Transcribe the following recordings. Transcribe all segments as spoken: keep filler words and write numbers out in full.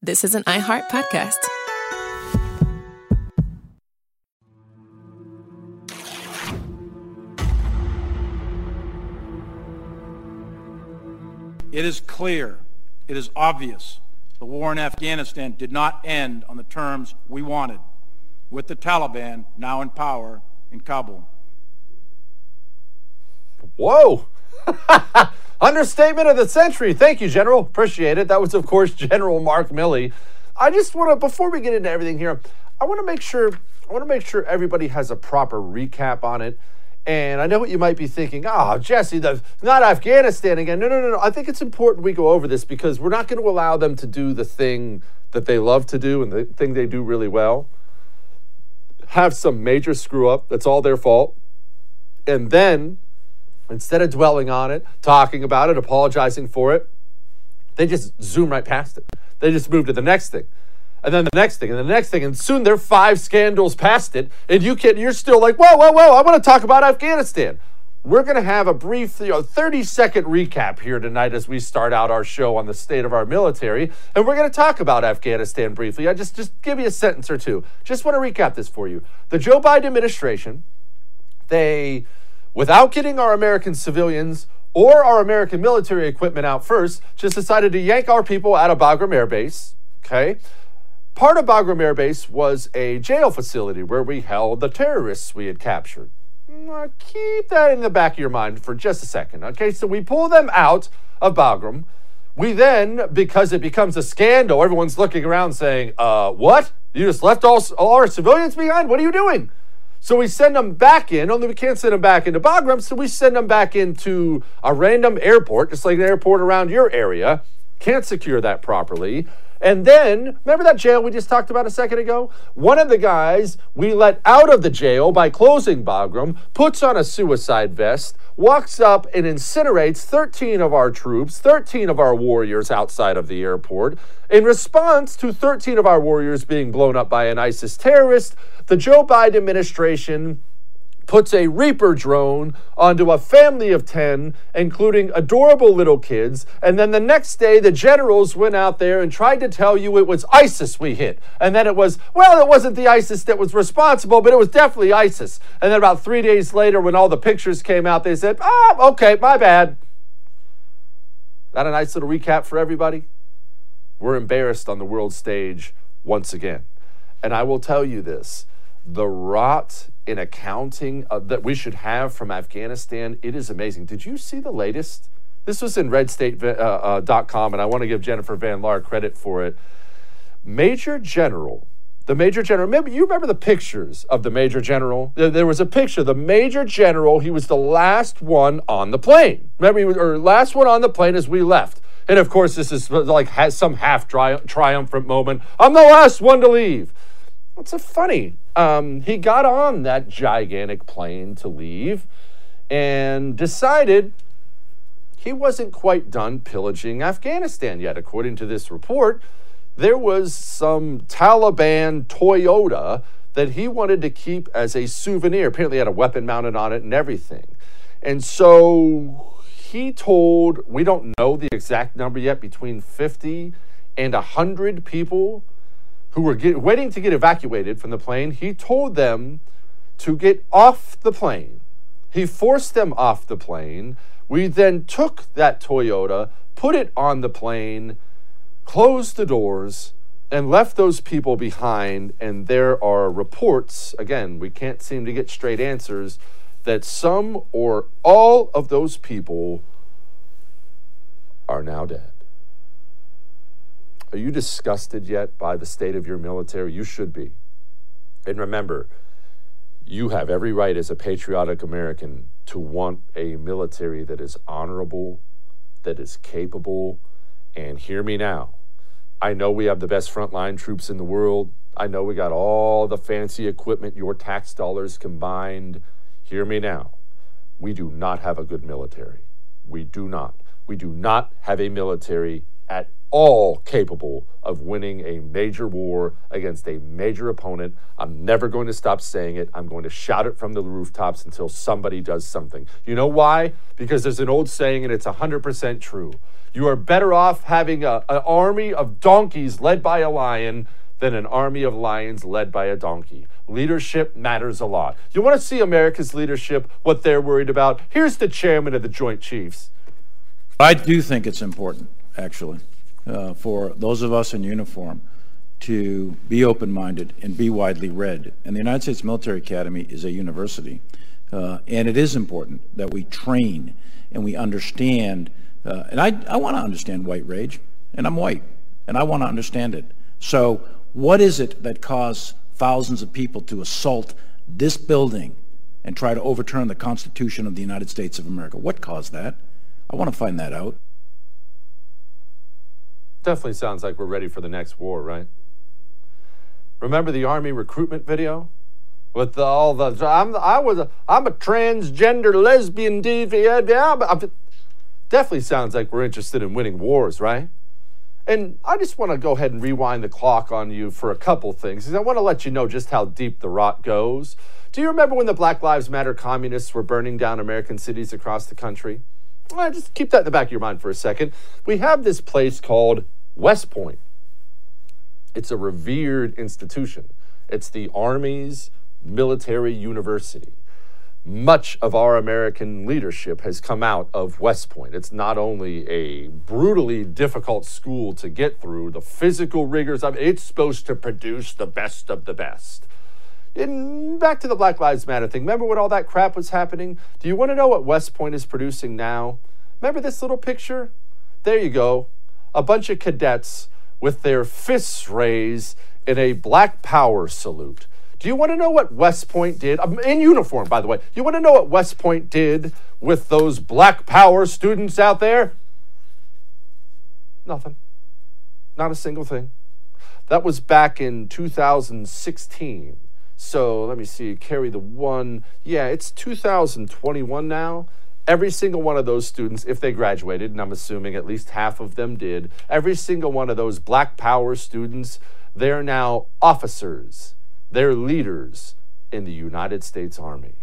This is an iHeart podcast. It is clear, it is obvious, the war in Afghanistan did not end on the terms we wanted, with the Taliban now in power in Kabul. Whoa! Understatement of the century. Thank you, General. Appreciate it. That was, of course, General Mark Milley. I just want to, before we get into everything here, I want to make sure, I want to make sure everybody has a proper recap on it. And I know what you might be thinking. Oh, Jesse, the, not Afghanistan again. No, no, no, no. I think it's important we go over this because we're not going to allow them to do the thing that they love to do and the thing they do really well. Have some major screw up. That's all their fault. And then, instead of dwelling on it, talking about it, apologizing for it, they just zoom right past it. They just move to the next thing. And then the next thing, and the next thing, and soon they're five scandals past it, and you can, you're still like, whoa, whoa, whoa, I want to talk about Afghanistan. We're going to have a brief, you know, thirty-second recap here tonight as we start out our show on the state of our military, and we're going to talk about Afghanistan briefly. I just, just give you a sentence or two. Just want to recap this for you. The Joe Biden administration, they, without getting our American civilians or our American military equipment out first, just decided to yank our people out of Bagram Air Base, okay? Part of Bagram Air Base was a jail facility where we held the terrorists we had captured. Now, keep that in the back of your mind for just a second, okay? So we pull them out of Bagram. We then, because it becomes a scandal, everyone's looking around saying, uh, what? You just left all, all our civilians behind? What are you doing? So we send them back in, only we can't send them back into Bagram, so we send them back into a random airport, just like an airport around your area. Can't secure that properly. And then, remember that jail we just talked about a second ago? One of the guys we let out of the jail by closing Bagram puts on a suicide vest, walks up and incinerates thirteen of our troops, thirteen of our warriors outside of the airport. In response to thirteen of our warriors being blown up by an ISIS terrorist, the Joe Biden administration puts a Reaper drone onto a family of ten, including adorable little kids, and then the next day the generals went out there and tried to tell you it was ISIS we hit. And then it was, well, it wasn't the ISIS that was responsible, but it was definitely ISIS. And then about three days later, when all the pictures came out, they said, oh, okay, my bad. That a nice little recap for everybody? We're embarrassed on the world stage once again. And I will tell you this, the rot in accounting uh, that we should have from Afghanistan, it is amazing. Did you see the latest? This was in red state dot com, uh, uh, and I want to give Jennifer Van Laar credit for it. Major General, the Major General, maybe you remember the pictures of the Major General? There, there was a picture, the Major General, he was the last one on the plane. Remember, he was, or last one on the plane as we left. And of course, this is like has some half tri- triumphant moment. I'm the last one to leave. What's so funny? Um, he got on that gigantic plane to leave and decided he wasn't quite done pillaging Afghanistan yet. According to this report, there was some Taliban Toyota that he wanted to keep as a souvenir. Apparently, he had a weapon mounted on it and everything. And so he told, we don't know the exact number yet, between fifty and one hundred people who were get, waiting to get evacuated from the plane. He told them to get off the plane. He forced them off the plane. We then took that Toyota, put it on the plane, closed the doors, and left those people behind. And there are reports, again, we can't seem to get straight answers, that some or all of those people are now dead. Are you disgusted yet by the state of your military? You should be. And remember, you have every right as a patriotic American to want a military that is honorable, that is capable, and hear me now. I know we have the best frontline troops in the world. I know we got all the fancy equipment, your tax dollars combined. Hear me now. We do not have a good military. We do not. We do not have a military at all capable of winning a major war against a major opponent. I'm never going to stop saying it. I'm going to shout it from the rooftops until somebody does something. You know why? Because there's an old saying, and it's one hundred percent true. You are better off having a, an army of donkeys led by a lion than an army of lions led by a donkey. Leadership matters a lot. You want to see America's leadership, what they're worried about? Here's the chairman of the Joint Chiefs. I do think it's important, actually, uh, for those of us in uniform to be open-minded and be widely read. And the United States Military Academy is a university, uh, and it is important that we train and we understand. Uh, and I, I want to understand white rage, and I'm white, and I want to understand it. So what is it that caused thousands of people to assault this building and try to overturn the Constitution of the United States of America? What caused that? I want to find that out. Definitely sounds like we're ready for the next war, right? Remember the Army recruitment video? With the, all the, I'm, I was a, I'm a transgender lesbian deviant. Yeah, but I'm, definitely sounds like we're interested in winning wars, right? And I just want to go ahead and rewind the clock on you for a couple things, because I want to let you know just how deep the rot goes. Do you remember when the Black Lives Matter communists were burning down American cities across the country? Well, just keep that in the back of your mind for a second. We have this place called West Point. It's a revered institution. It's the Army's military university. Much of our American leadership has come out of West Point. It's not only a brutally difficult school to get through, the physical rigors of it, it's supposed to produce the best of the best. And back to the Black Lives Matter thing. Remember when all that crap was happening? Do you want to know what West Point is producing now? Remember this little picture? There you go. A bunch of cadets with their fists raised in a Black Power salute. Do you want to know what West Point did? I'm in uniform, by the way. You want to know what West Point did with those Black Power students out there? Nothing. Not a single thing. That was back in two thousand sixteen. So let me see, carry the one. Yeah, it's two thousand twenty-one now. Every single one of those students, if they graduated, and I'm assuming at least half of them did, every single one of those Black Power students, they're now officers. They're leaders in the United States Army.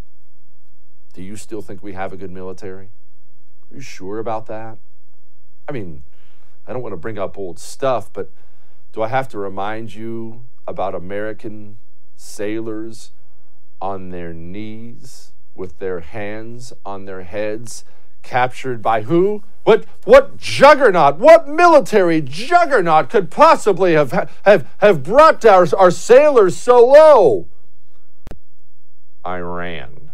Do you still think we have a good military? Are you sure about that? I mean, I don't want to bring up old stuff, but do I have to remind you about American sailors on their knees with their hands on their heads, captured by who? What what juggernaut, what military juggernaut could possibly have have, have brought our, our sailors so low? Iran.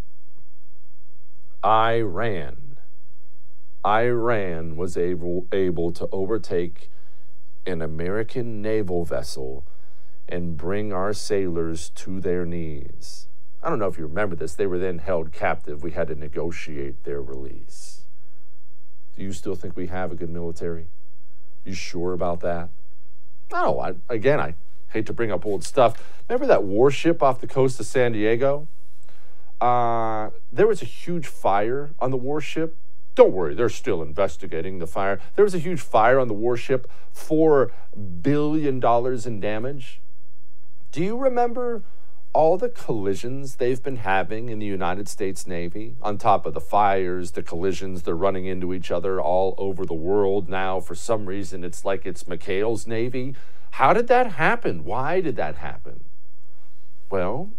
Iran. Iran was able, able to overtake an American naval vessel and bring our sailors to their knees. I don't know if you remember this. They were then held captive. We had to negotiate their release. Do you still think we have a good military? You sure about that? No, I, again, I hate to bring up old stuff. Remember that warship off the coast of San Diego? Uh, there was a huge fire on the warship. Don't worry, they're still investigating the fire. There was a huge fire on the warship, four billion dollars in damage. Do you remember all the collisions they've been having in the United States Navy? On top of the fires, the collisions, they're running into each other all over the world now. For some reason, it's like it's McHale's Navy. How did that happen? Why did that happen? Well,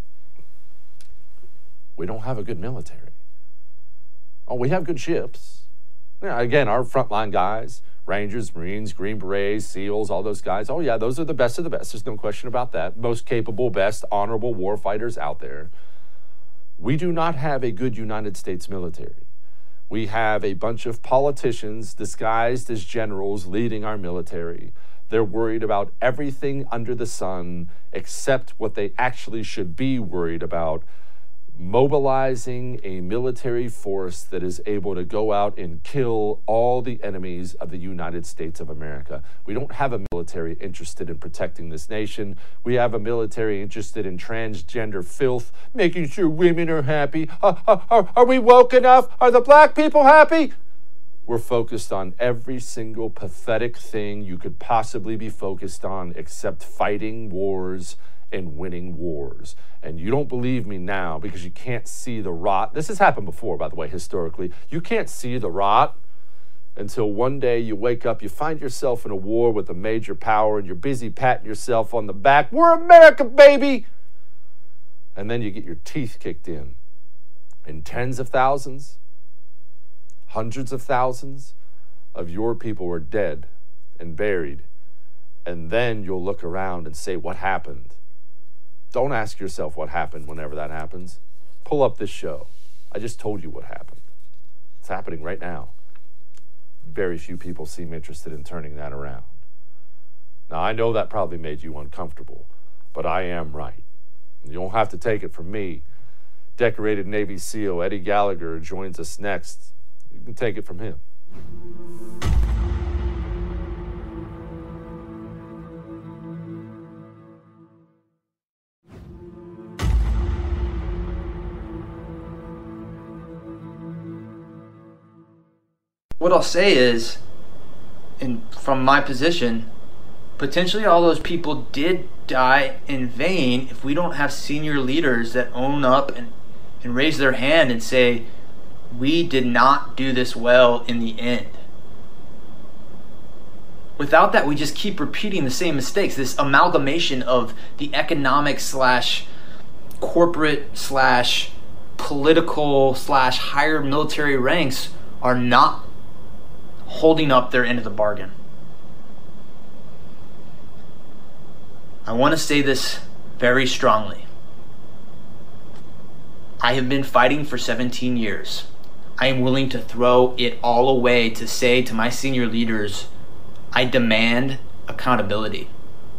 we don't have a good military. Oh, we have good ships. Yeah, again, our frontline guys, Rangers, Marines, Green Berets, SEALs, all those guys. Oh, yeah, those are the best of the best. There's no question about that. Most capable, best, honorable war fighters out there. We do not have a good United States military. We have a bunch of politicians disguised as generals leading our military. They're worried about everything under the sun except what they actually should be worried about: mobilizing a military force that is able to go out and kill all the enemies of the United States of America. We don't have a military interested in protecting this nation. We have a military interested in transgender filth, making sure women are happy. Uh, uh, are, are we woke enough? Are the black people happy? We're focused on every single pathetic thing you could possibly be focused on except fighting wars and winning wars. And you don't believe me now because you can't see the rot. This has happened before, by the way, historically. You can't see the rot until one day you wake up, you find yourself in a war with a major power, and you're busy patting yourself on the back. We're America, baby! And then you get your teeth kicked in. And tens of thousands, hundreds of thousands of your people are dead and buried. And then you'll look around and say, what happened? Don't ask yourself what happened whenever that happens. Pull up this show. I just told you what happened. It's happening right now. Very few people seem interested in turning that around. Now, I know that probably made you uncomfortable, but I am right. You don't have to take it from me. Decorated Navy SEAL Eddie Gallagher joins us next. You can take it from him. What I'll say is, and from my position, potentially all those people did die in vain if we don't have senior leaders that own up and, and raise their hand and say, we did not do this well in the end. Without that, we just keep repeating the same mistakes. This amalgamation of the economic slash corporate slash political slash higher military ranks are not holding up their end of the bargain. I want to say this very strongly. I have been fighting for seventeen years. I am willing to throw it all away to say to my senior leaders, I demand accountability.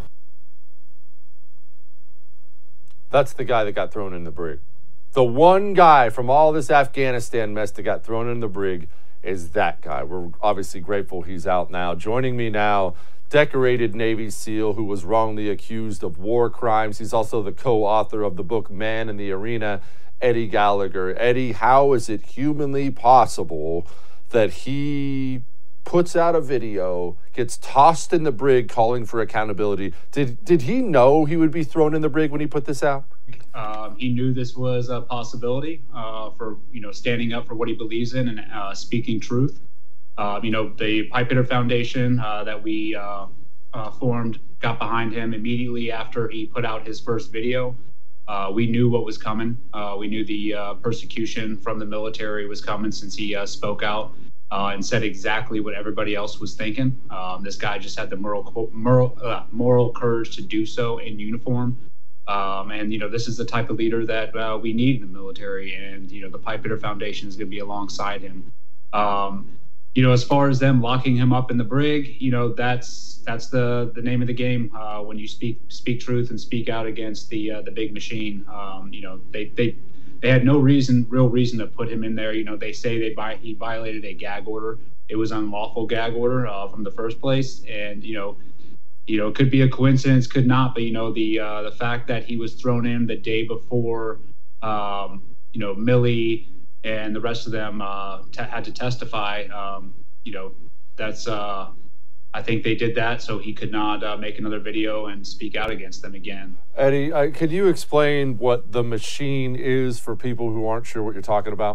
That's the guy that got thrown in the brig. The one guy from all this Afghanistan mess that got thrown in the brig is that guy. We're obviously grateful he's out now. Joining me now, decorated Navy SEAL who was wrongly accused of war crimes. He's also the co-author of the book Man in the Arena, Eddie Gallagher. Eddie, how is it humanly possible that he puts out a video, gets tossed in the brig calling for accountability? Did, did he know he would be thrown in the brig when he put this out? Um, he knew this was a possibility uh, for, you know, standing up for what he believes in and uh, speaking truth. Uh, you know, the Pipe Hitter Foundation uh, that we uh, uh, formed got behind him immediately after he put out his first video. Uh, we knew what was coming. Uh, we knew the uh, persecution from the military was coming since he uh, spoke out uh, and said exactly what everybody else was thinking. Um, this guy just had the moral, moral, uh, moral courage to do so in uniform. Um, and, you know, this is the type of leader that uh, we need in the military. And, you know, the Pipe Hitter Foundation is going to be alongside him. Um, you know, as far as them locking him up in the brig, you know, that's that's the the name of the game. Uh, when you speak speak truth and speak out against the uh, the big machine, um, you know, they they they had no reason, real reason to put him in there. You know, they say they vi- he violated a gag order. It was unlawful gag order uh, from the first place, and you know. You know, it could be a coincidence, could not, but you know, the uh, the fact that he was thrown in the day before, um, you know, Milley and the rest of them uh, t- had to testify. Um, you know, that's uh, I think they did that so he could not uh, make another video and speak out against them again. Eddie, uh, could you explain what the machine is for people who aren't sure what you're talking about?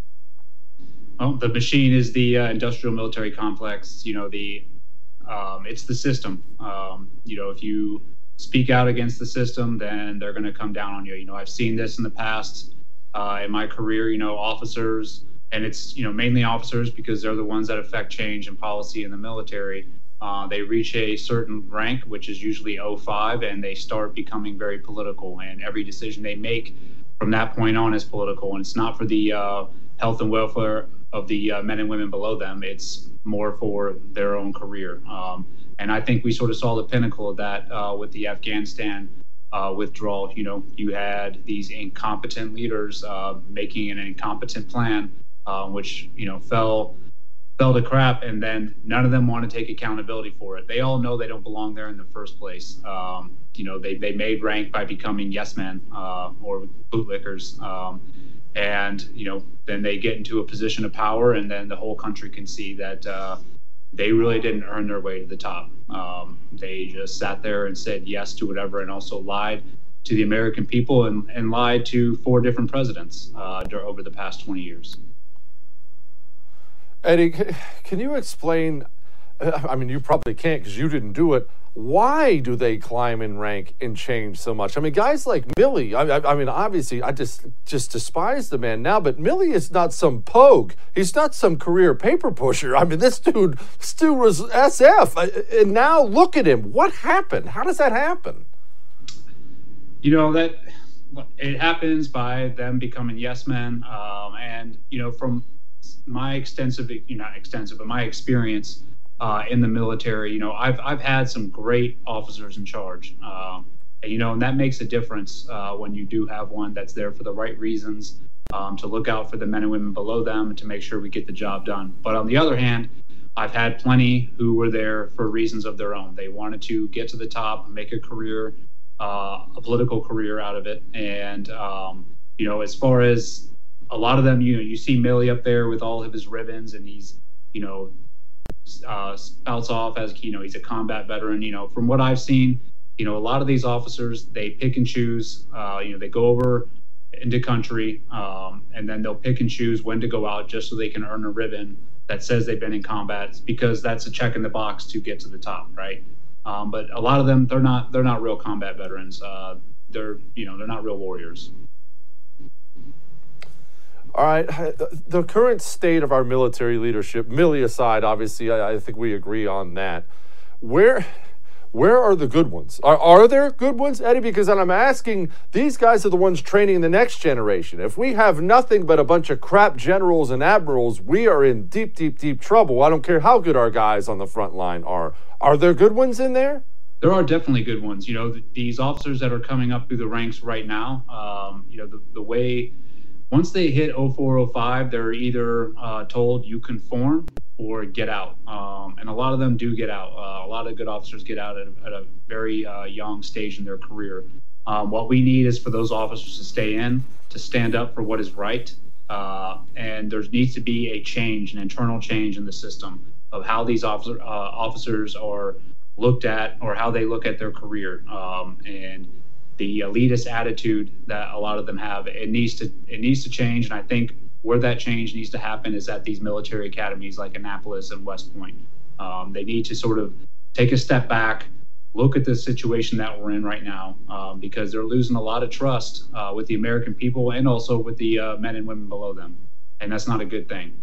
Well, the machine is the uh, industrial military complex. You know, the Um, it's the system. Um, you know, if you speak out against the system, then they're going to come down on you. You know, I've seen this in the past uh, in my career, you know, officers, and it's, you know, mainly officers because they're the ones that affect change and policy in the military. Uh, they reach a certain rank, which is usually oh five, and they start becoming very political. And every decision they make from that point on is political. And it's not for the uh, health and welfare of the uh, men and women below them. It's more for their own career. Um, and I think we sort of saw the pinnacle of that uh, with the Afghanistan uh, withdrawal. You know, you had these incompetent leaders uh, making an incompetent plan, uh, which, you know, fell fell to crap, and then none of them want to take accountability for it. They all know they don't belong there in the first place. Um, you know, they, they made rank by becoming yes men uh, or bootlickers. Um, and, you know, then they get into a position of power, and then the whole country can see that uh, they really didn't earn their way to the top. Um, they just sat there and said yes to whatever, and also lied to the American people and, and lied to four different presidents uh, over the past twenty years. Eddie, can you explain? I mean, you probably can't because you didn't do it. Why do they climb in rank and change so much? I mean, guys like Milley, I, I, I mean, obviously, I just just despise the man now, but Milley is not some pogue. He's not some career paper pusher. I mean, this dude, this dude was S F, and now look at him. What happened? How does that happen? You know, that it happens by them becoming yes men, um, and, you know, from my extensive, you know, not extensive, but my experience, Uh, in the military, you know, I've I've had some great officers in charge, um, and, you know, and that makes a difference uh, when you do have one that's there for the right reasons, um, to look out for the men and women below them, and to make sure we get the job done. But on the other hand, I've had plenty who were there for reasons of their own. They wanted to get to the top, make a career, uh, a political career out of it, and um, you know, as far as a lot of them, you know, you see Milley up there with all of his ribbons, and he's, you know, uh, spouts off as, you know, he's a combat veteran. You know, from what I've seen, you know, a lot of these officers, they pick and choose. Uh, you know, they go over into country, um, and then they'll pick and choose when to go out just so they can earn a ribbon that says they've been in combat, because that's a check in the box to get to the top, right? Um, but a lot of them, they're not they're not real combat veterans. Uh, they're you know they're not real warriors. All right, the current state of our military leadership, Milley aside, obviously, I, I think we agree on that. Where, where are the good ones? Are, are there good ones, Eddie? Because I'm asking, these guys are the ones training the next generation. If we have nothing but a bunch of crap generals and admirals, we are in deep, deep, deep trouble. I don't care how good our guys on the front line are. Are there good ones in there? There are definitely good ones. You know, th- these officers that are coming up through the ranks right now, um, you know, the, the way... Once they hit oh four, oh five, they're either uh, told you conform or get out. Um, and a lot of them do get out. Uh, a lot of good officers get out at a, at a very uh, young stage in their career. Um, what we need is for those officers to stay in, to stand up for what is right. Uh, and there needs to be a change, an internal change in the system of how these officer, uh, officers are looked at, or how they look at their career. Um, and the elitist attitude that a lot of them have, it needs to it needs to change. And I think where that change needs to happen is at these military academies like Annapolis and West Point. Um, they need to sort of take a step back, look at the situation that we're in right now, um, because they're losing a lot of trust uh, with the American people, and also with the uh, men and women below them. And that's not a good thing.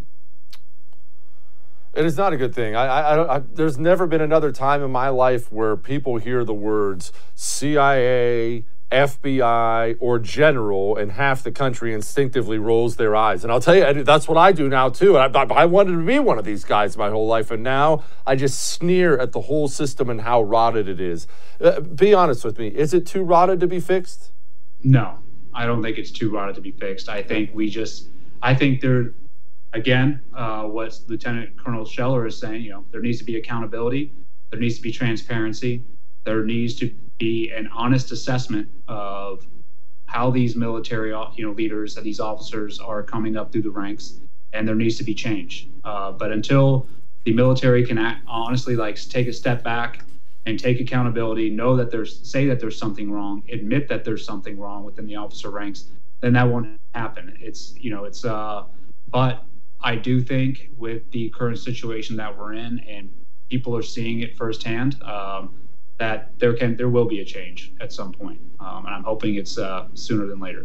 It is not a good thing. I, I, I, don't, I, there's never been another time in my life where people hear the words C I A, F B I, or general, and half the country instinctively rolls their eyes. And I'll tell you, that's what I do now, too. I, I wanted to be one of these guys my whole life, and now I just sneer at the whole system and how rotted it is. Uh, be honest with me. Is it too rotted to be fixed? No, I don't think it's too rotted to be fixed. I think we just, I think there... Again, uh, what Lieutenant Colonel Scheller is saying, you know, there needs to be accountability, there needs to be transparency, there needs to be an honest assessment of how these military, you know, leaders, these officers are coming up through the ranks, and there needs to be change. Uh, but until the military can act, honestly, like, take a step back and take accountability, know that there's, say that there's something wrong, admit that there's something wrong within the officer ranks, then that won't happen. It's, you know, it's, uh, but I do think with the current situation that we're in, and people are seeing it firsthand, um, that there can there will be a change at some point, um, and I'm hoping it's uh, sooner than later.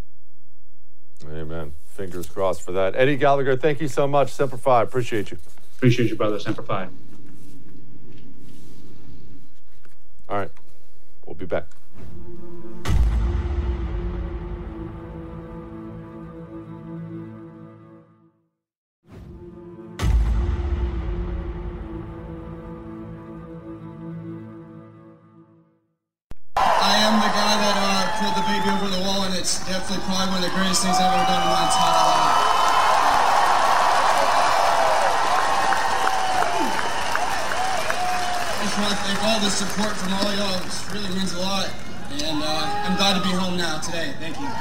Amen. Fingers crossed for that. Eddie Gallagher, thank you so much. Semper Fi, appreciate you. Appreciate you, brother. Semper Fi. All right, we'll be back. It's definitely probably one of the greatest things I've ever done in my entire life. I just want to thank all the support from all y'all. This really means a lot. And uh, I'm glad to be home now today. Thank you.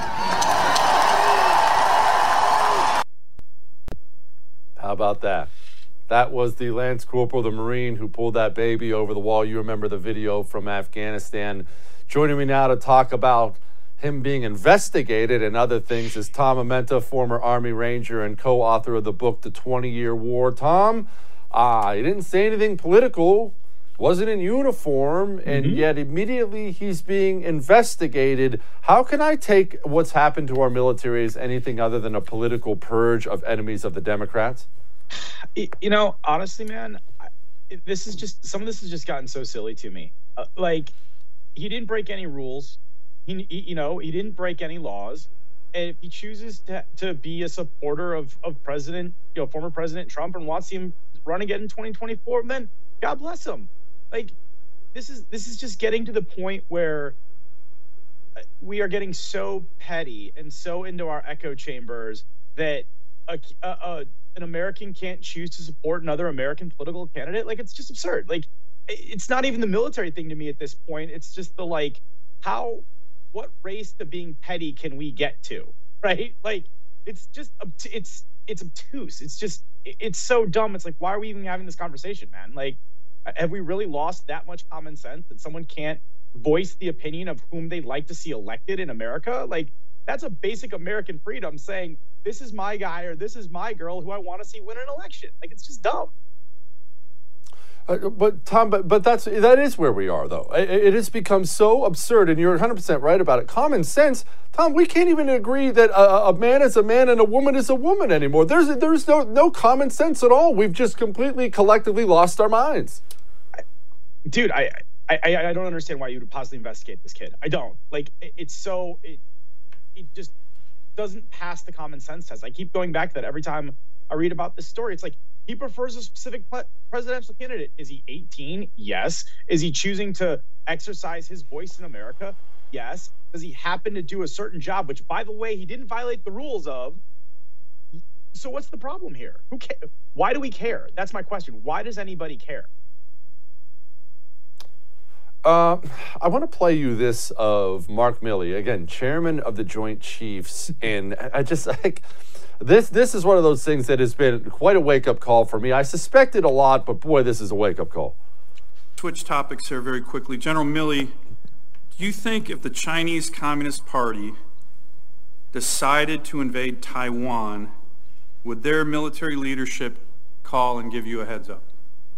How about that? That was the Lance Corporal, the Marine, who pulled that baby over the wall. You remember the video from Afghanistan. Joining me now to talk about him being investigated and other things is Tom Amenta, former Army Ranger and co-author of the book, The twenty-Year War. Tom, uh, he didn't say anything political, wasn't in uniform, and mm-hmm. yet immediately he's being investigated. How can I take what's happened to our military as anything other than a political purge of enemies of the Democrats? You know, honestly, man, this is just, some of this has just gotten so silly to me. Uh, like, he didn't break any rules. He, he, you know, he didn't break any laws. And if he chooses to, to be a supporter of, of President, you know, former President Trump and wants him run again in twenty twenty-four, then God bless him. Like, this is this is just getting to the point where we are getting so petty and so into our echo chambers that a, a, a, an American can't choose to support another American political candidate. Like, it's just absurd. Like, it's not even the military thing to me at this point. It's just the, like, how, what race to being petty can we get to, right? Like, it's just, it's, it's obtuse. It's just, it's so dumb. It's like, why are we even having this conversation, man? Like, have we really lost that much common sense that someone can't voice the opinion of whom they'd like to see elected in America? Like, that's a basic American freedom, saying this is my guy or this is my girl who I want to see win an election. Like, it's just dumb. Uh, but Tom, but, but that's that is where we are, though. It, it has become so absurd, and you're one hundred percent right about it. Common sense, Tom. We can't even agree that a, a man is a man and a woman is a woman anymore. There's there's no no common sense at all. We've just completely collectively lost our minds. I, dude, I, I I don't understand why you would possibly investigate this kid. I don't. Like, it, it's so it it just doesn't pass the common sense test. I keep going back to that every time I read about this story. It's like, he prefers a specific presidential candidate. Is he eighteen? Yes. Is he choosing to exercise his voice in America? Yes. Does he happen to do a certain job, which, by the way, he didn't violate the rules of? So what's the problem here? Who cares? Why do we care? That's my question. Why does anybody care? Uh, I want to play you this of Mark Milley, again, chairman of the Joint Chiefs, and I just like... This this is one of those things that has been quite a wake-up call for me. I suspected a lot, but boy, this is a wake-up call. Switch topics here very quickly. General Milley, do you think if the Chinese Communist Party decided to invade Taiwan, would their military leadership call and give you a heads up?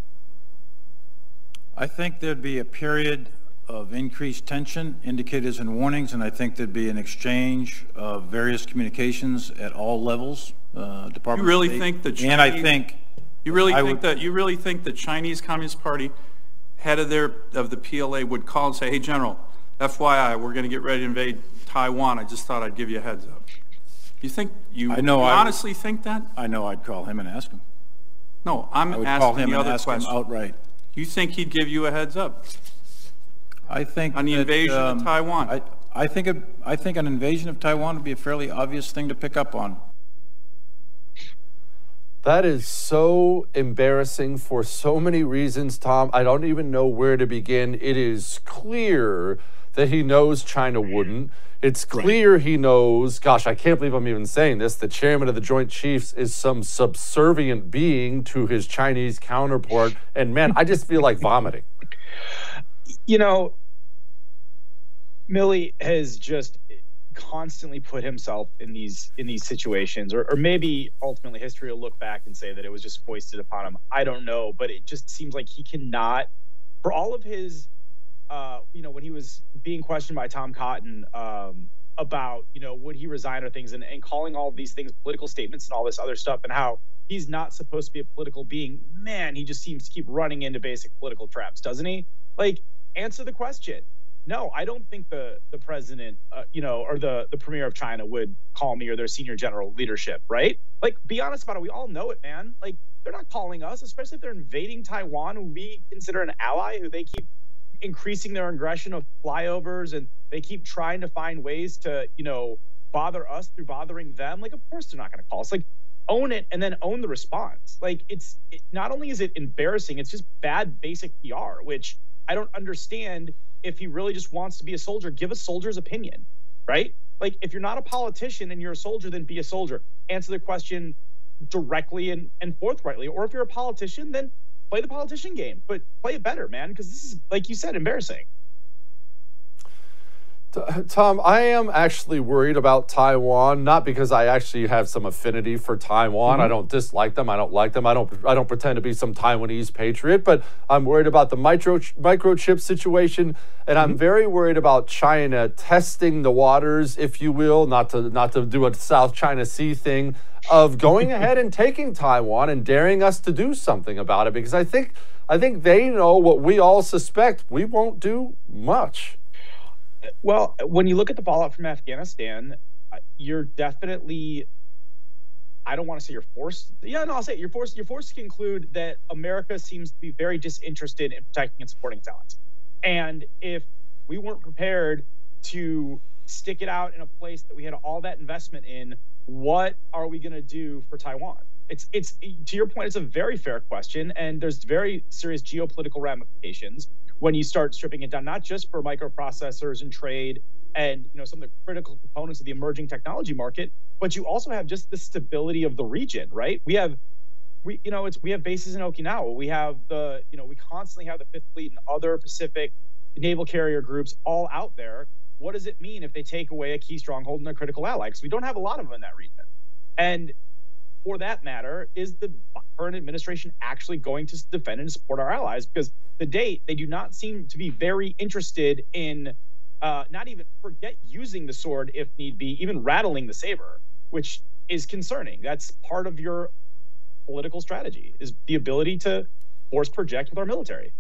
I think there'd be a period of increased tension, indicators and warnings, and I think there'd be an exchange of various communications at all levels. Uh, Department you really of State. think the Chinese, and I think you really I think would, that you really think the Chinese Communist Party head of their of the P L A would call and say, "Hey, General, F Y I, we're going to get ready to invade Taiwan. I just thought I'd give you a heads up." You think you, I know you I honestly would, think that? I know I'd call him and ask him. No, I'm I would asking call him the and other ask question. him outright. You think he'd give you a heads up? I think on the that, invasion um, of Taiwan. I, I think a, I think an invasion of Taiwan would be a fairly obvious thing to pick up on. That is so embarrassing for so many reasons, Tom. I don't even know where to begin. It is clear that he knows China wouldn't. It's clear he knows, gosh, I can't believe I'm even saying this, the chairman of the Joint Chiefs is some subservient being to his Chinese counterpart. And man, I just feel like vomiting. You know, Milley has just constantly put himself in these in these situations, or, or maybe ultimately history will look back and say that it was just foisted upon him. I don't know, but it just seems like he cannot, for all of his, uh, you know, when he was being questioned by Tom Cotton um, about, you know, would he resign or things, and, and calling all of these things political statements and all this other stuff, and how he's not supposed to be a political being. Man, he just seems to keep running into basic political traps, doesn't he? Like, answer the question. No, I don't think the the president, uh, you know, or the, the premier of China would call me, or their senior general leadership, right? Like, be honest about it. We all know it, man. Like, they're not calling us, especially if they're invading Taiwan, who we consider an ally, who they keep increasing their aggression of flyovers, and they keep trying to find ways to, you know, bother us through bothering them. Like, of course they're not going to call us. Like, own it and then own the response. Like, it's it, not only is it embarrassing, it's just bad basic P R, which I don't understand. If he really just wants to be a soldier, give a soldier's opinion, right? Like, if you're not a politician and you're a soldier, then be a soldier. Answer the question directly and, and forthrightly. Or if you're a politician, then play the politician game, but play it better, man, because this is, like you said, embarrassing. Tom, I am actually worried about Taiwan, not because I actually have some affinity for Taiwan. Mm-hmm. I don't dislike them. I don't like them. I don't I don't pretend to be some Taiwanese patriot, but I'm worried about the micro, microchip situation, and I'm mm-hmm. very worried about China testing the waters, if you will, not to not to do a South China Sea thing, of going ahead and taking Taiwan and daring us to do something about it, because I think I think they know what we all suspect. We won't do much. Well, when you look at the fallout from Afghanistan, you're definitely, I don't want to say you're forced. Yeah, no, I'll say it. You're forced, you're forced to conclude that America seems to be very disinterested in protecting and supporting talent. And if we weren't prepared to stick it out in a place that we had all that investment in, what are we going to do for Taiwan? It's, it's, to your point, it's a very fair question, and there's very serious geopolitical ramifications when you start stripping it down, not just for microprocessors and trade and, you know, some of the critical components of the emerging technology market, but you also have just the stability of the region, right? We have, we, you know, it's, we have bases in Okinawa. We have the, you know, we constantly have the Fifth Fleet and other Pacific naval carrier groups all out there. What does it mean if they take away a key stronghold and a critical ally? Because we don't have a lot of them in that region. And for that matter, is the current administration actually going to defend and support our allies? Because to date, they do not seem to be very interested in uh, not even forget using the sword if need be, even rattling the saber, which is concerning. That's part of your political strategy, is the ability to force project with our military.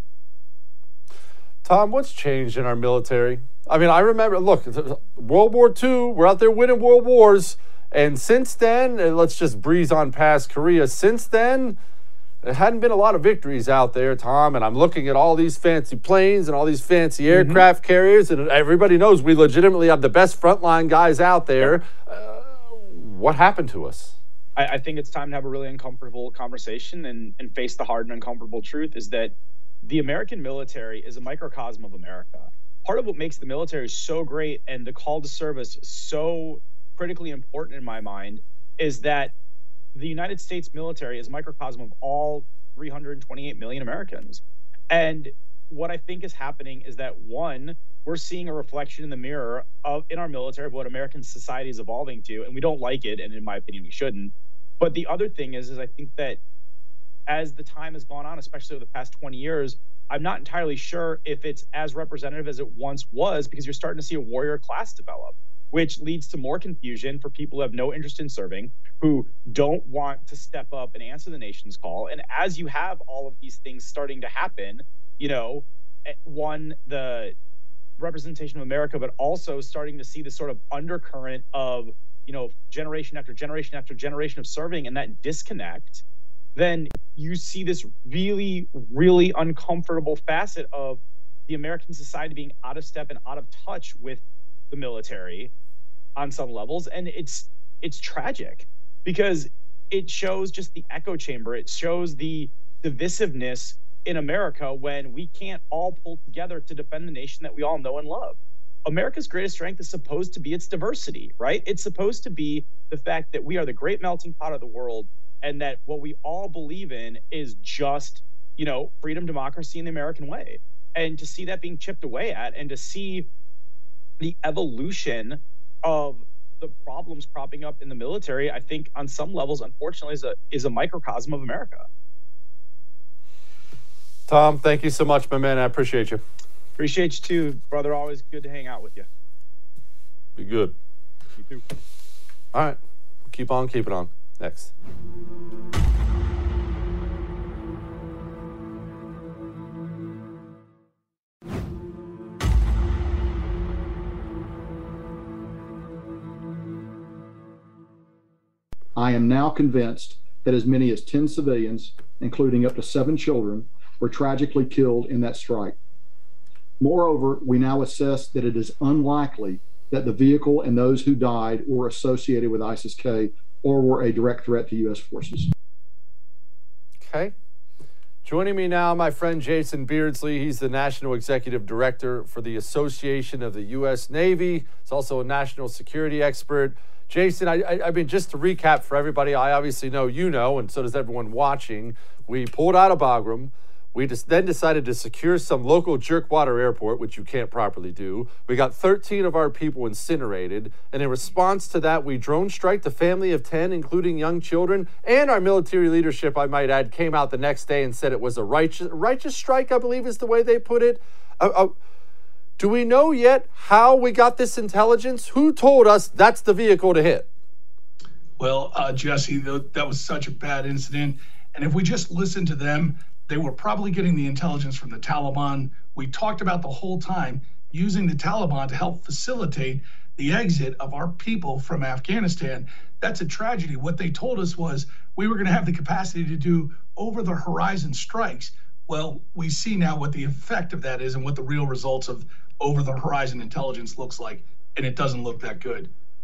Tom, what's changed in our military? I mean, I remember, look, World War Two, we're out there winning world wars. And since then, let's just breeze on past Korea. Since then, there hadn't been a lot of victories out there, Tom. And I'm looking at all these fancy planes and all these fancy aircraft mm-hmm. carriers. And everybody knows we legitimately have the best frontline guys out there. Uh, what happened to us? I, I think it's time to have a really uncomfortable conversation and, and face the hard and uncomfortable truth is that the American military is a microcosm of America. Part of what makes the military so great and the call to service so critically important in my mind is that the United States military is a microcosm of all three hundred twenty-eight million Americans. And what I think is happening is that, one, we're seeing a reflection in the mirror of in our military of what American society is evolving to, and we don't like it, and in my opinion, we shouldn't. But the other thing is, is I think that as the time has gone on, especially over the past twenty years, I'm not entirely sure if it's as representative as it once was, because you're starting to see a warrior class develop, which leads to more confusion for people who have no interest in serving, who don't want to step up and answer the nation's call. And as you have all of these things starting to happen, you know, one, the representation of America, but also starting to see the sort of undercurrent of, you know, generation after generation after generation of serving and that disconnect, then you see this really, really uncomfortable facet of the American society being out of step and out of touch with the military on some levels. And it's it's tragic because it shows just the echo chamber. It shows the divisiveness in America when we can't all pull together to defend the nation that we all know and love. America's greatest strength is supposed to be its diversity, right? It's supposed to be the fact that we are the great melting pot of the world and that what we all believe in is just, you know, freedom, democracy, and the American way. And to see that being chipped away at and to see the evolution of the problems cropping up in the military, I think on some levels, unfortunately, is a is a microcosm of America. Tom, thank you so much, my man. I appreciate you. Appreciate you too, brother. Always good to hang out with you. Be good. You too. All right. Keep on keeping on. Next. I am now convinced that as many as ten civilians, including up to seven children, were tragically killed in that strike. Moreover, we now assess that it is unlikely that the vehicle and those who died were associated with ISIS-K or were a direct threat to U S forces. Okay. Joining me now, my friend Jason Beardsley. He's the National Executive Director for the Association of the U S Navy. He's also a national security expert. Jason, I, I, I mean, just to recap for everybody, I obviously know you know, and so does everyone watching, we pulled out of Bagram. We just then decided to secure some local jerkwater airport, which you can't properly do. We got thirteen of our people incinerated. And in response to that, we drone strike the family of ten, including young children. And our military leadership, I might add, came out the next day and said it was a righteous, righteous strike, I believe is the way they put it. Uh, uh, do we know yet how we got this intelligence? Who told us that's the vehicle to hit? Well, uh, Jesse, th- that was such a bad incident. And if we just listen to them, they were probably getting the intelligence from the Taliban. We talked about the whole time using the Taliban to help facilitate the exit of our people from Afghanistan. That's a tragedy. What they told us was we were going to have the capacity to do over-the-horizon strikes. Well, we see now what the effect of that is and what the real results of over-the-horizon intelligence looks like, and it doesn't look that good.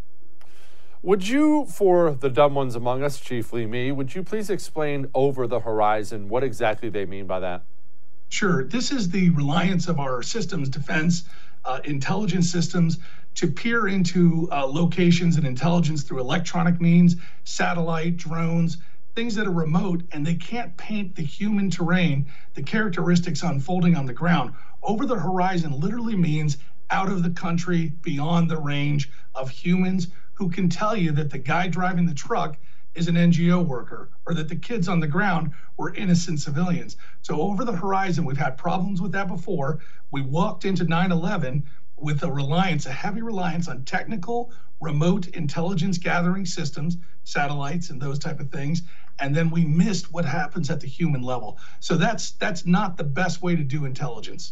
Would you, for the dumb ones among us, chiefly me, would you please explain over the horizon, what exactly they mean by that? Sure. This is the reliance of our systems, defense, uh, intelligence systems, to peer into uh, locations and intelligence through electronic means, satellite, drones, things that are remote, and they can't paint the human terrain, the characteristics unfolding on the ground. Over the horizon literally means out of the country, beyond the range of humans who can tell you that the guy driving the truck is an N G O worker, or that the kids on the ground were innocent civilians. So over the horizon, we've had problems with that before. We walked into nine eleven with a reliance, a heavy reliance on technical, remote intelligence gathering systems, satellites and those type of things. And then we missed what happens at the human level. So that's that's not the best way to do intelligence.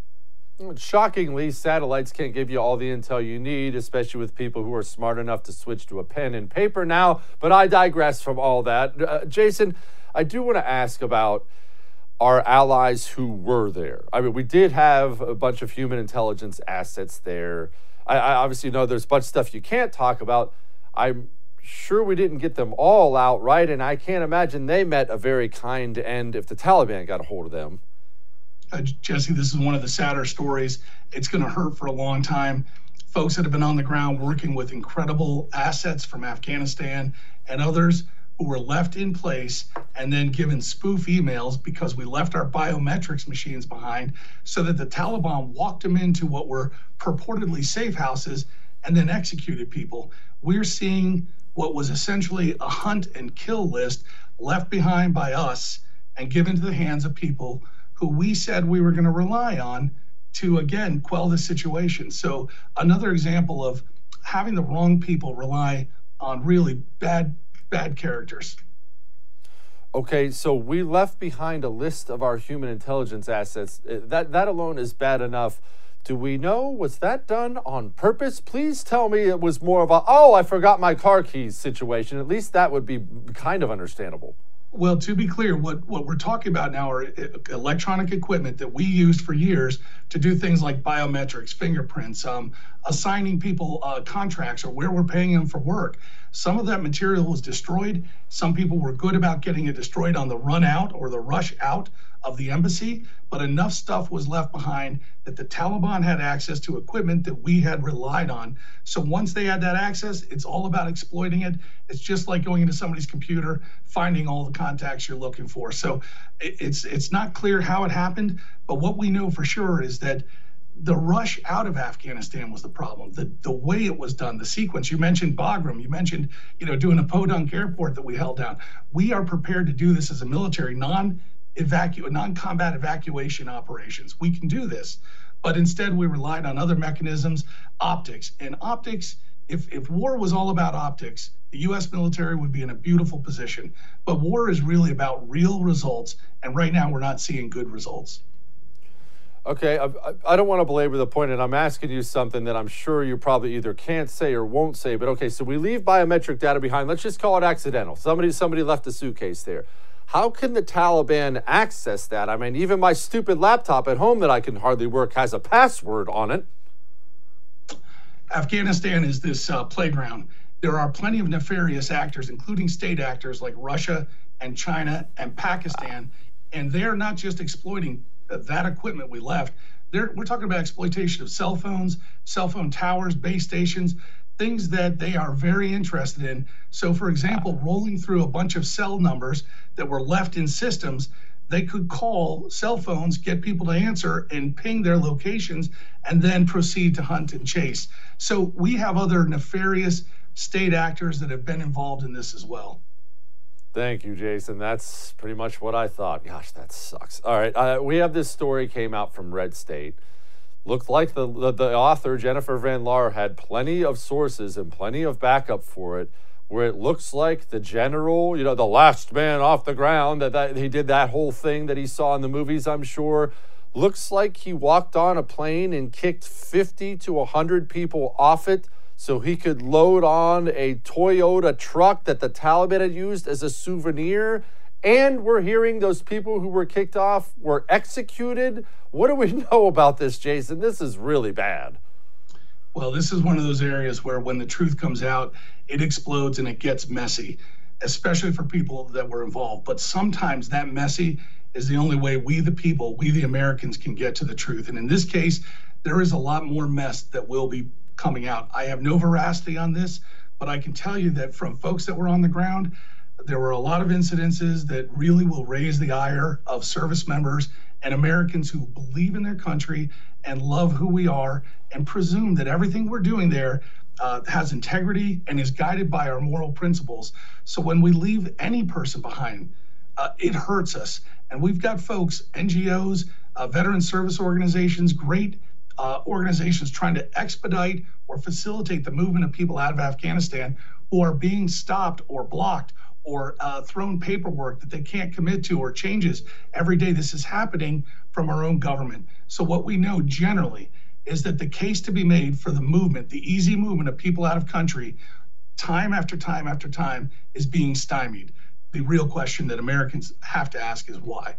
Shockingly, satellites can't give you all the intel you need, especially with people who are smart enough to switch to a pen and paper now. But I digress from all that. Uh, Jason, I do want to ask about our allies who were there. I mean, we did have a bunch of human intelligence assets there. I, I obviously know there's a bunch of stuff you can't talk about. I'm sure we didn't get them all outright, and I can't imagine they met a very kind end if the Taliban got a hold of them. Uh, Jesse, this is one of the sadder stories. It's going to hurt for a long time. Folks that have been on the ground working with incredible assets from Afghanistan and others who were left in place and then given spoof emails because we left our biometrics machines behind so that the Taliban walked them into what were purportedly safe houses and then executed people. We're seeing what was essentially a hunt and kill list left behind by us and given to the hands of people who we said we were going to rely on to, again, quell the situation. So another example of having the wrong people rely on really bad, bad characters. Okay, so we left behind a list of our human intelligence assets. That, that alone is bad enough. Do we know, was that done on purpose? Please tell me it was more of a, oh, I forgot my car keys situation. At least that would be kind of understandable. Well, to be clear, what, what we're talking about now are electronic equipment that we used for years to do things like biometrics, fingerprints, um, assigning people uh, contracts or where we're paying them for work. Some of that material was destroyed. Some people were good about getting it destroyed on the run out or the rush out of the embassy, but enough stuff was left behind that the Taliban had access to equipment that we had relied on. So once they had that access, it's all about exploiting it. It's just like going into somebody's computer, finding all the contacts you're looking for. So it's it's not clear how it happened, but what we know for sure is that the rush out of Afghanistan was the problem. The the way it was done, the sequence. You mentioned Bagram. You mentioned, you know, doing a podunk airport that we held down. We are prepared to do this as a military, non evacu non-combat evacuation operations. We can do this, but instead we relied on other mechanisms, optics. And optics, if, if war was all about optics, the U S military would be in a beautiful position. But war is really about real results, and right now we're not seeing good results. Okay, I, I don't want to belabor the point, and I'm asking you something that I'm sure you probably either can't say or won't say, but okay, so we leave biometric data behind. Let's just call it accidental. Somebody, somebody left a suitcase there. How can the Taliban access that? I mean, even my stupid laptop at home that I can hardly work has a password on it. Afghanistan is this uh, playground. There are plenty of nefarious actors, including state actors like Russia and China and Pakistan, and they're not just exploiting that equipment we left. They're, we're talking about exploitation of cell phones, cell phone towers, base stations, things that they are very interested in. So, for example, rolling through a bunch of cell numbers that were left in systems they could call cell phones, get people to answer, and ping their locations, and then proceed to hunt and chase. So we have other nefarious state actors that have been involved in this as well. Thank you, Jason. That's pretty much what I thought. Gosh, that sucks. All right, uh, we have this story came out from Red State. Looked like the, the the author, Jennifer Van Laar, had plenty of sources and plenty of backup for it, where it looks like the general, you know, the last man off the ground, that, that he did that whole thing that he saw in the movies, I'm sure. Looks like he walked on a plane and kicked fifty to one hundred people off it so he could load on a Toyota truck that the Taliban had used as a souvenir. And we're hearing those people who were kicked off were executed. What do we know about this, Jason? This is really bad. Well, this is one of those areas where when the truth comes out, it explodes and it gets messy, especially for people that were involved. But sometimes that messy is the only way we, the people, we, the Americans, can get to the truth. And in this case, there is a lot more mess that will be coming out. I have no veracity on this, but I can tell you that from folks that were on the ground, there were a lot of incidences that really will raise the ire of service members and Americans who believe in their country and love who we are and presume that everything we're doing there uh, has integrity and is guided by our moral principles. So when we leave any person behind, uh, it hurts us. And we've got folks, N G Os, uh, veteran service organizations, great uh, organizations trying to expedite or facilitate the movement of people out of Afghanistan who are being stopped or blocked or uh, thrown paperwork that they can't commit to or changes every day. This is happening from our own government. So what we know generally is that the case to be made for the movement, the easy movement of people out of country, time after time after time is being stymied. The real question that Americans have to ask is why.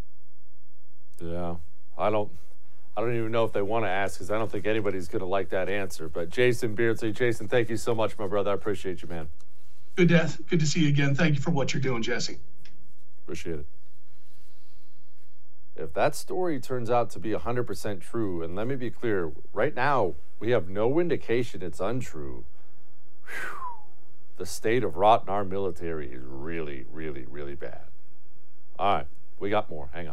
Yeah, I don't I don't even know if they want to ask, because I don't think anybody's going to like that answer. But Jason Beardsley, Jason, thank you so much, my brother. I appreciate you, man. Good to, good to see you again. Thank you for what you're doing, Jesse. Appreciate it. If that story turns out to be one hundred percent true, and let me be clear, right now we have no indication it's untrue, whew, the state of rot in our military is really, really, really bad. All right, we got more. Hang on.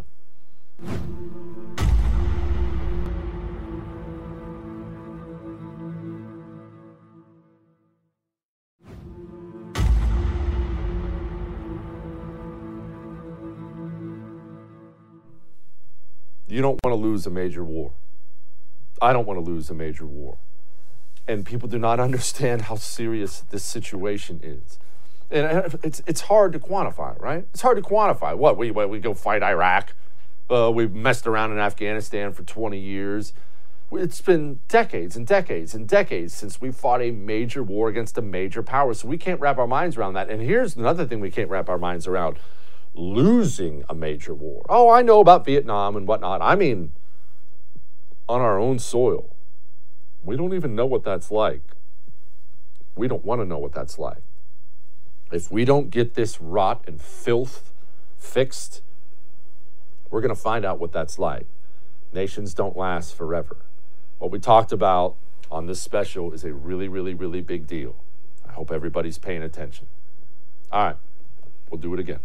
You don't want to lose a major war. I don't want to lose a major war. And people do not understand how serious this situation is. And it's it's hard to quantify, right? It's hard to quantify. What, we, we go fight Iraq? Uh, we've messed around in Afghanistan for twenty years. It's been decades and decades and decades since we fought a major war against a major power. So we can't wrap our minds around that. And here's another thing we can't wrap our minds around. Losing a major war. Oh, I know about Vietnam and whatnot. I mean, on our own soil. We don't even know what that's like. We don't want to know what that's like. If we don't get this rot and filth fixed, we're going to find out what that's like. Nations don't last forever. What we talked about on this special is a really, really, really big deal. I hope everybody's paying attention. All right, we'll do it again.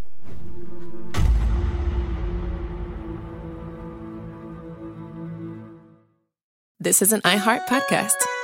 This is an iHeart podcast.